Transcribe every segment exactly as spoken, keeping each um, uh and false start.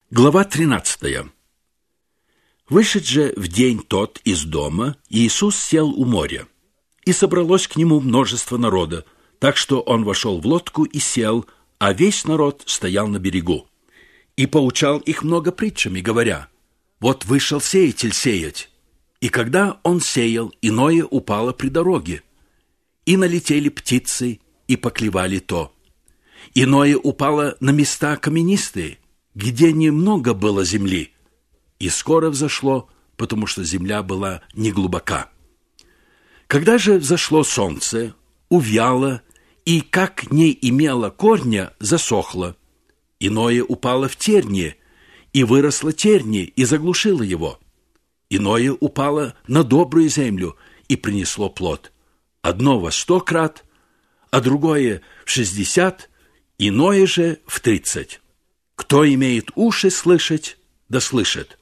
Глава тринадцатая. Вышед же в день тот из дома, Иисус сел у моря, и собралось к нему множество народа, так что он вошел в лодку и сел, а весь народ стоял на берегу. И поучал их много притчами, говоря: «Вот вышел сеятель сеять, и когда он сеял, иное упало при дороге, и налетели птицы, и поклевали то. Иное упало на места каменистые, где немного было земли, и скоро взошло, потому что земля была неглубока. Когда же взошло солнце, увяло, и, как не имело корня, засохло. Иное упало в тернии, и выросло тернии, и заглушило его. Иное упало на добрую землю, и принесло плод. Одно во сто крат, а другое в шестьдесят, иное же в тридцать. Кто имеет уши слышать, да слышит».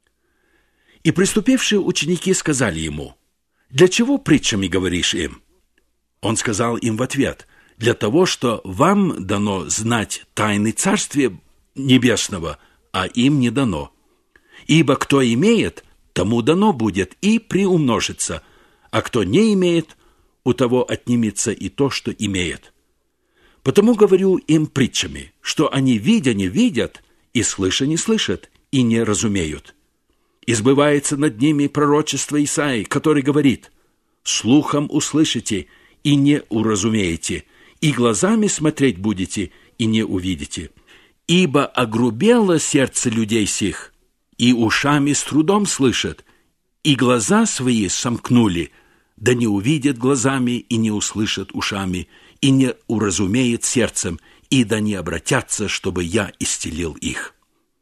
И приступившие ученики сказали ему: «Для чего притчами говоришь им?» Он сказал им в ответ: «Для того, что вам дано знать тайны Царствия Небесного, а им не дано. Ибо кто имеет, тому дано будет и приумножится, а кто не имеет, у того отнимется и то, что имеет. Потому говорю им притчами, что они, видя, не видят, и слыша, не слышат, и не разумеют. И сбывается над ними пророчество Исаии, который говорит: слухом услышите, и не уразумеете, и глазами смотреть будете, и не увидите. Ибо огрубело сердце людей сих, и ушами с трудом слышат, и глаза свои сомкнули, да не увидят глазами, и не услышат ушами, и не уразумеет сердцем, и да не обратятся, чтобы я исцелил их.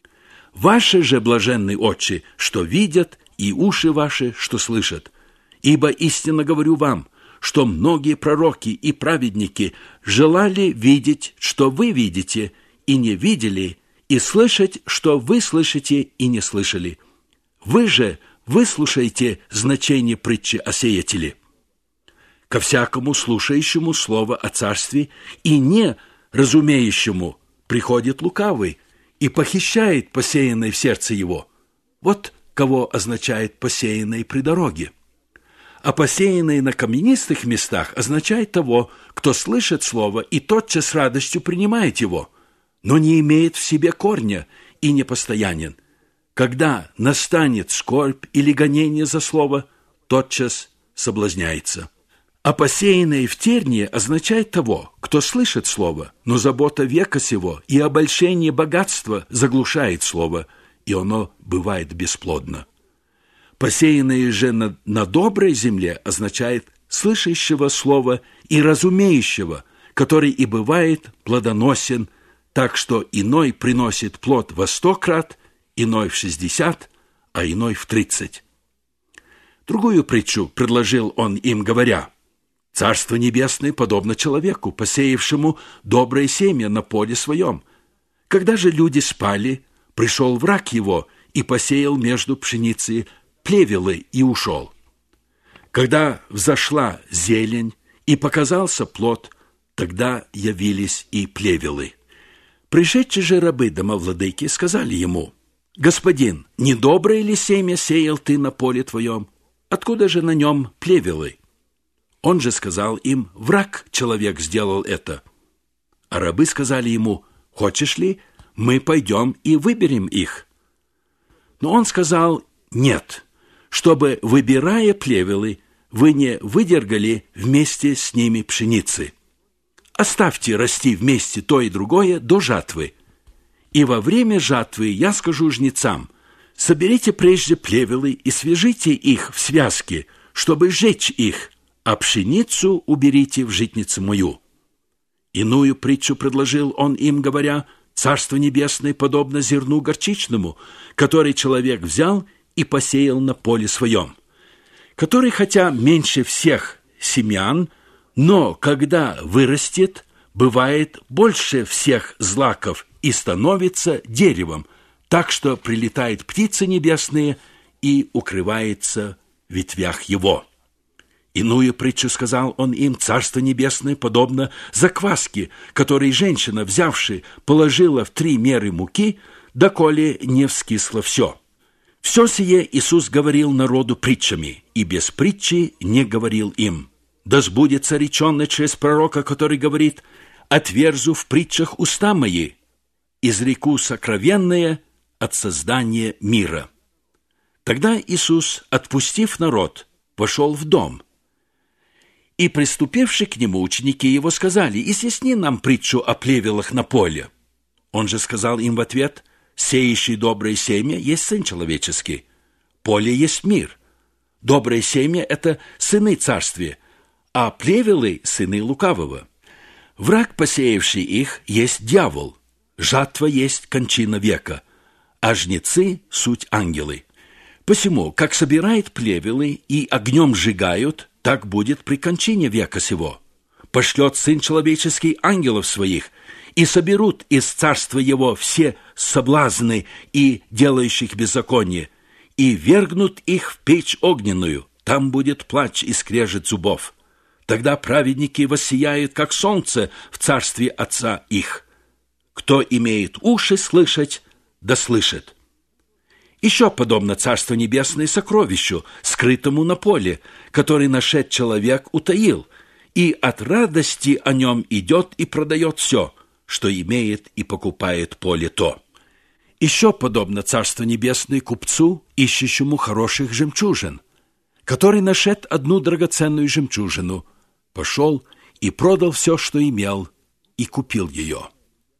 Ваши же блаженны очи, что видят, и уши ваши, что слышат. Ибо истинно говорю вам, что многие пророки и праведники желали видеть, что вы видите, и не видели, и слышать, что вы слышите, и не слышали. Вы же выслушайте значение притчи о сеятеле. Ко всякому слушающему слово о царстве и не разумеющему приходит лукавый и похищает посеянное в сердце его. Вот кого означает посеянное при дороге. А посеянное на каменистых местах означает того, кто слышит слово и тотчас с радостью принимает его, но не имеет в себе корня и не постоянен. Когда настанет скорбь или гонение за слово, тотчас соблазняется. А посеянное в тернии означает того, кто слышит слово, но забота века сего и обольщение богатства заглушает слово, и оно бывает бесплодно. Посеянное же на, на доброй земле означает слышащего слова и разумеющего, который и бывает плодоносен, так что иной приносит плод во сто крат, иной в шестьдесят, а иной в тридцать. Другую притчу предложил он им, говоря: «Царство небесное подобно человеку, посеявшему доброе семя на поле своем. Когда же люди спали, пришел враг его и посеял между пшеницей плевелы и ушел. Когда взошла зелень и показался плод, тогда явились и плевелы. Пришедшие же рабы домовладыки сказали ему: «Господин, не доброе ли семя сеял ты на поле твоем? Откуда же на нем плевелы?» Он же сказал им: «Враг человек сделал это». А рабы сказали ему: «Хочешь ли, мы пойдем и выберем их?» Но он сказал: «Нет, чтобы, выбирая плевелы, вы не выдергали вместе с ними пшеницы. Оставьте расти вместе то и другое до жатвы. И во время жатвы я скажу жнецам: соберите прежде плевелы и свяжите их в связки, чтобы сжечь их, а пшеницу уберите в житницу мою». Иную притчу предложил он им, говоря: «Царство небесное подобно зерну горчичному, который человек взял и посеял на поле своем, который, хотя меньше всех семян, но когда вырастет, бывает больше всех злаков и становится деревом, так что прилетают птицы небесные и укрывается в ветвях его». Иную притчу сказал он им: «Царство небесное подобно закваске, которой женщина, взявши, положила в три меры муки, доколе не вскисло все. Все сие Иисус говорил народу притчами, и без притчи не говорил им. Да сбудется реченное через пророка, который говорит: «Отверзу в притчах уста мои, изреку сокровенное от создания мира». Тогда Иисус, отпустив народ, вошел в дом. И, приступивши к нему, ученики его сказали: «Изъясни нам притчу о плевелах на поле». Он же сказал им в ответ: «Сеющий доброе семя есть Сын Человеческий, поле есть мир. Доброе семя – это сыны царствия, а плевелы – сыны лукавого. Враг, посеявший их, есть дьявол, жатва есть кончина века, а жнецы – суть ангелы. Посему, как собирает плевелы и огнем сжигают, так будет при кончине века сего. Пошлет Сын Человеческий ангелов своих, и соберут из царства его все соблазны и делающих беззаконие, и вергнут их в печь огненную, там будет плач и скрежет зубов. Тогда праведники воссияют, как солнце, в царстве Отца их. Кто имеет уши слышать, да слышит». Еще подобно Царство Небесное сокровищу, скрытому на поле, который нашед человек утаил, и от радости о нем идет и продает все, что имеет, и покупает поле то. Еще подобно Царство Небесное купцу, ищущему хороших жемчужин, который нашед одну драгоценную жемчужину, пошел и продал все, что имел, и купил ее.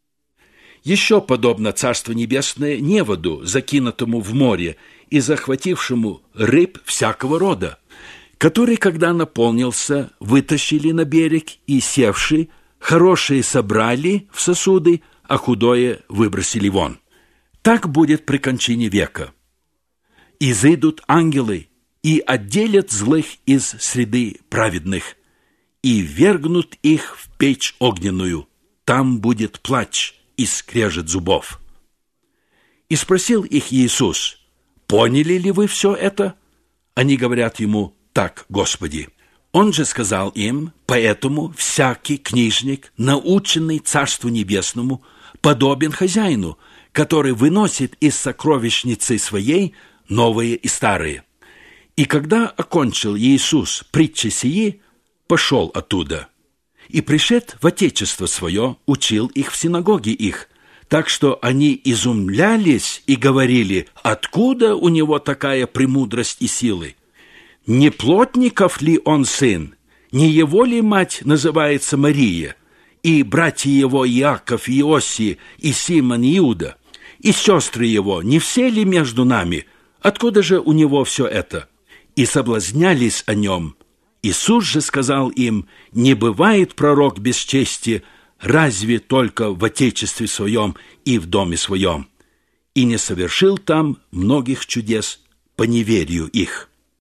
Еще подобно Царство Небесное неводу, закинутому в море и захватившему рыб всякого рода, который, когда наполнился, вытащили на берег и, севши, хорошие собрали в сосуды, а худое выбросили вон. Так будет при кончине века. Изыдут ангелы и отделят злых из среды праведных, и вергнут их в печь огненную. Там будет плач и скрежет зубов. И спросил их Иисус: «Поняли ли вы все это?» Они говорят ему: «Так, Господи». Он же сказал им: «Поэтому всякий книжник, наученный Царству Небесному, подобен хозяину, который выносит из сокровищницы своей новые и старые». И когда окончил Иисус притчи сии, пошел оттуда. И, пришед в отечество свое, учил их в синагоге их, так что они изумлялись и говорили: «Откуда у него такая премудрость и силы? Не плотников ли он сын? Не его ли мать называется Мария? И братья его Иаков, Иосий и Симон Иуда? И сестры его, не все ли между нами? Откуда же у него все это?» И соблазнялись о нем. Иисус же сказал им: «Не бывает пророк без чести, разве только в отечестве своем и в доме своем». И не совершил там многих чудес по неверию их.